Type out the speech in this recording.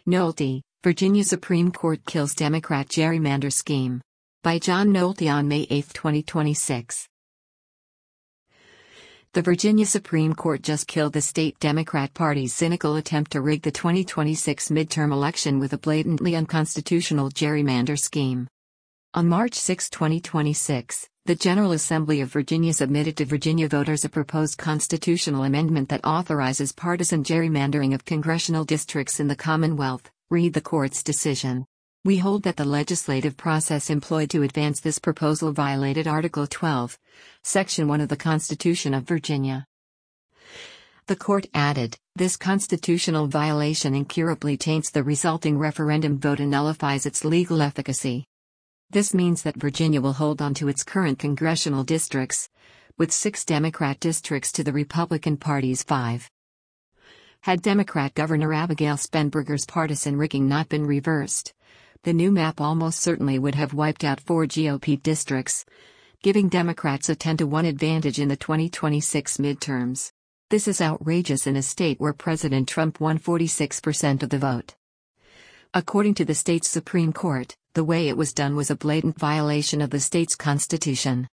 Nolte, Virginia Supreme Court kills Democrat gerrymander scheme. By John Nolte on May 8, 2026. The Virginia Supreme Court just killed the state Democrat Party's cynical attempt to rig the 2026 midterm election with a blatantly unconstitutional gerrymander scheme. On March 6, 2026, the General Assembly of Virginia submitted to Virginia voters a proposed constitutional amendment that authorizes partisan gerrymandering of congressional districts in the Commonwealth. Read the court's decision. We hold that the legislative process employed to advance this proposal violated Article 12, Section 1 of the Constitution of Virginia. The court added, this constitutional violation incurably taints the resulting referendum vote and nullifies its legal efficacy. This means that Virginia will hold on to its current congressional districts, with 6 Democrat districts to the Republican Party's 5. Had Democrat Governor Abigail Spanberger's partisan rigging not been reversed, the new map almost certainly would have wiped out 4 GOP districts, giving Democrats a 10-to-1 advantage in the 2026 midterms. This is outrageous in a state where President Trump won 46% of the vote. According to the state's Supreme Court, the way it was done was a blatant violation of the state's constitution.